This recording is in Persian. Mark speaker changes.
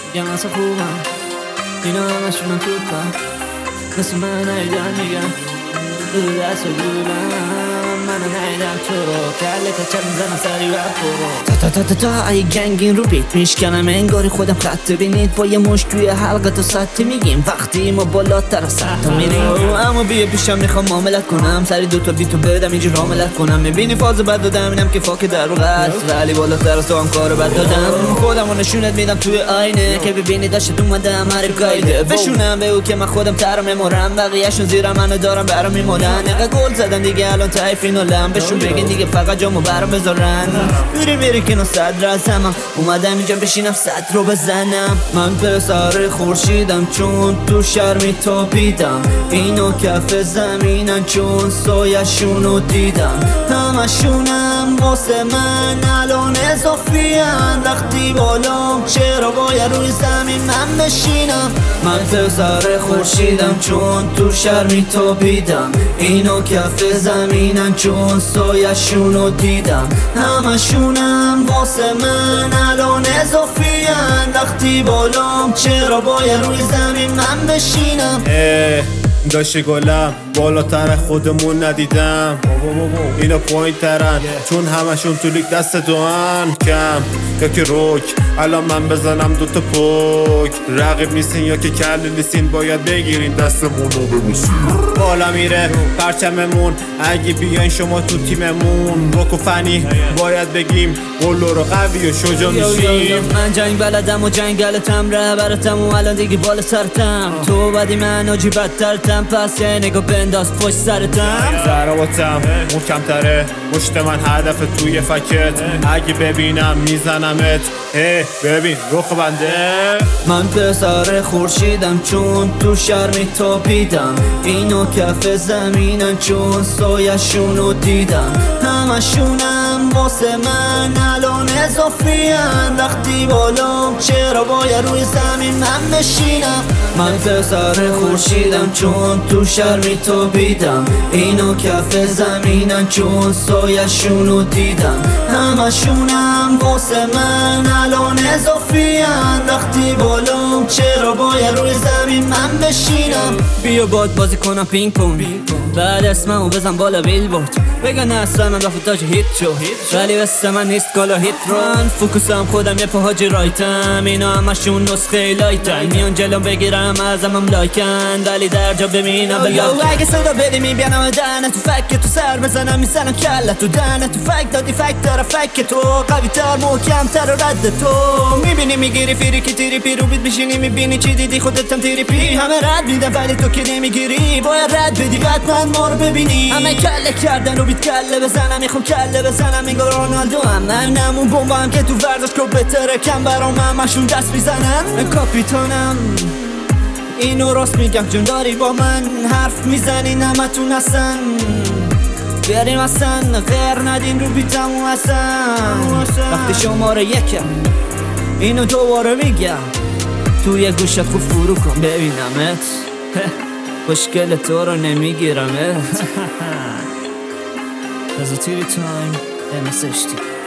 Speaker 1: میگم اصلا خوبم، اینا همشونم توپم، مثل من نیدن میگم دو دست و گولم. منو نیدم تو رو کله کچل میزنم سری رفت برو تا تا تا تا ای گنگین رو بیت میشکنم انگاری خودم خط بینید با یه مش توی حلقه تو سطح میگیم وقتی ما بالاتر از سطح میریم. اما بیا پیشم میخوام معاملت کنم سری دوتا بیتو بدم اینجور عاملت کنم. میبینی فاز بد دادم اینم که فاک در رو قصد ولی بالاتر از تو هم کارو بد دادم. خودمو نشونت میدم توی آینه که ببینی داشت اومدم حریف گایده بشونم به او که من خودم تر میمورم بقیه‌شون زیر منو دارم برام میمونن. نقه گل زدن دیگه الان تایفین و لم بهشون بگین دیگه فقط جامو برام بذارن. میری که صدر از همم اومدم اینجا بشینم صد رو بزنم. من پسر خورشیدم چون تو شرمی تابیدم اینو کف زمینن چون سایشونو دیدم. همشونم واسه من الان اضافیان وقتی بالام چرا باید روی زمین من بشینم. من پسر خورشیدم چون تو شرمی تابیدم اینو کف زمینن چون سایشونو دیدم. همشونم واسه من الان اضافیان وقتی بالام چرا باید روی زمین من بشینم.
Speaker 2: داشتی گلم بالاتر خودمون ندیدم اینا پوینت ترن چون همشون تو لیگ دست دوان کم یا که روک الان من بزنم دوتا پوک. رقیب نیستین یا که کلی نیستین باید بگیرین دستمون رو ببوسین. بالا میره پرچممون اگه بیاین شما تو تیممون روک و فنی باید بگیم قلو رو قوی و شجا میشیم.
Speaker 1: من جنگ بلدم و جنگلتم رهبرتم و الان دیگه بالا سرتم تو بدی من آجی بدترتم پس یه نگاه بنداز پشت سرتم.
Speaker 2: ضرباتم محکم‌تره مشت من هدف توی فکت اگه ببینم میزنمت ببین رخ بنده.
Speaker 1: من پسر خورشیدم چون تو شرمی تابیدم اینو کف زمینن چون سایشونو دیدم. همشونم واسه من الان اضافیان وقتی بالام چرا باید روی زمین من بشینم. من پسر خورشیدم چون تو شرمی تابیدم اینو کف زمینن چون سایشونو دیدم. همشونم واسه من الان اضافیان وقتی بالام چرا باید روی زمین من بشینم. بیا باد بازی کنم پینگ پونگ بعد اسممو بزن بالا بیلبورد بگن اصلا من رفت تاج هیت شو ولی بس من نیست کالا هیت ران. فوکوسم خودم یه پاهاجی رایتم اینا همشون نسخه لایتن میان جلوم بگیرم ازمم لایکن ولی در جا ببینم بلاکن. اگه صدا بدی میبینم دهنه تو فک تو سر بزنم میزنم کله تو دهنه تو فک دادی فک داره فک تو قوی تر محکم تر و رد تو میبینی میگیری فیری که تیری پی رو بیت میشینی میبینی چی دیدی خودتم تیری پی همه رد میدن ولی تو که نمیگیری باید رد بدی حتما ما رو ببینی. همه کله کردن رو بیت کله بزنم میخوام کله بزنم میگه رونالدو هم نمون بمب هم که تو ورزش کو بهتره کم برام همشون دست میزنن. کاپیتانم اینو راست میگم چون داری با من حرف میزنی نمتون هستن بریم اصلا غیر ندین رو بیتمو اصلا. وقتی شماره یکم اینو دوباره میگم توی گوشت خوب فرو کن ببینمت خوشگل تو رو نمیگیرمت. There's a TV time and a 60